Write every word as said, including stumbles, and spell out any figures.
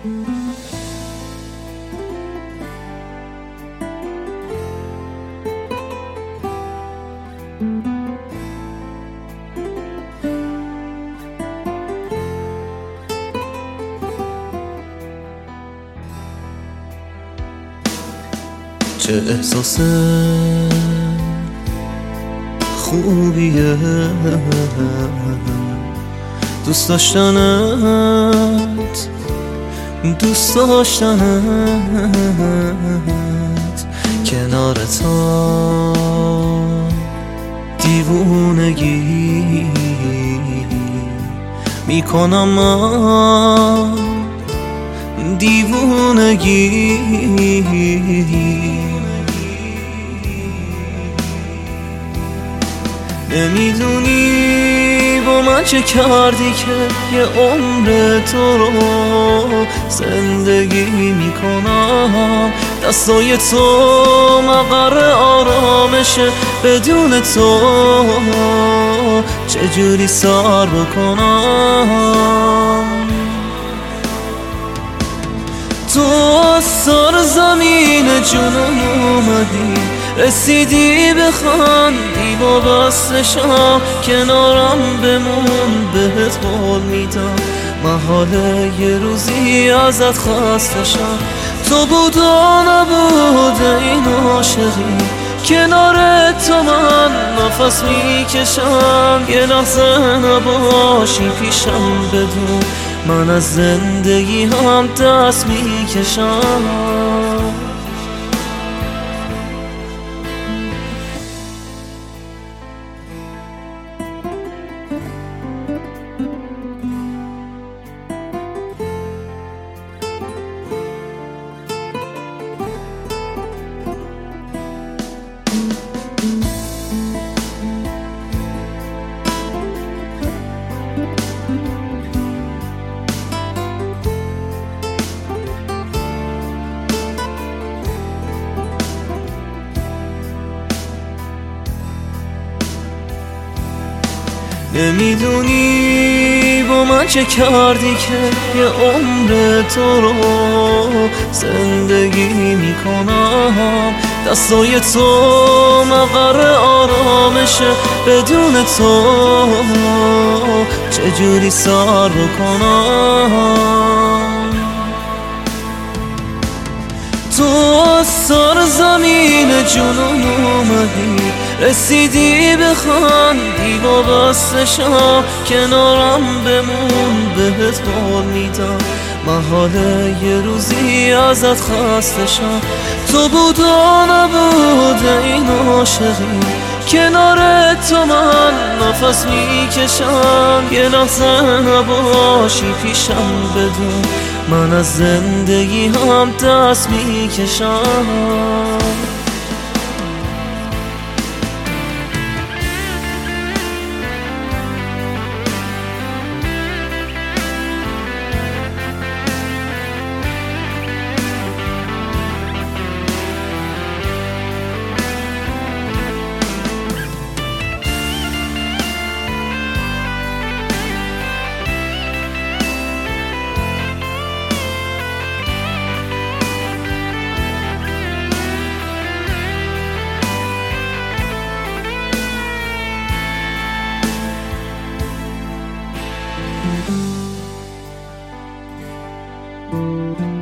چه احساس خوبیه دوست داشتنت دوست داشتنت کنارت دیوونگی میکنم من دیوونگی نمیدونی با من چه کردی که یه عمر تو رو زندگی میکنم دستای تو مقر آرامشه بدون تو چجوری سر بکنم تو از سر زمین جنون اومدی رسیدی بخندی با بستشم کنارم بمون بهت قول میدم محاله یه روزی ازت خستشم تو بودا نبوده این عاشقی کنار تو من نفس میکشم یه لحظه نباشی پیشم بدون من از زندگی هم دست میکشم نمیدونی با من چه کردی که یه عمر تو رو زندگی میکنم دستای تو مقر آرامشه بدون تو چجوری سر بکنم تو از سر زمین جنون اومدی رسیدی بخندی با بستشم کنارم بمون بهت قول میدم محاله یه روزی ازت خستشم تو بودا نبوده این عاشقی کنار تو من نفس میکشم یه لحظه نباشی پیشم بدون من از زندگی هم دست میکشم thank you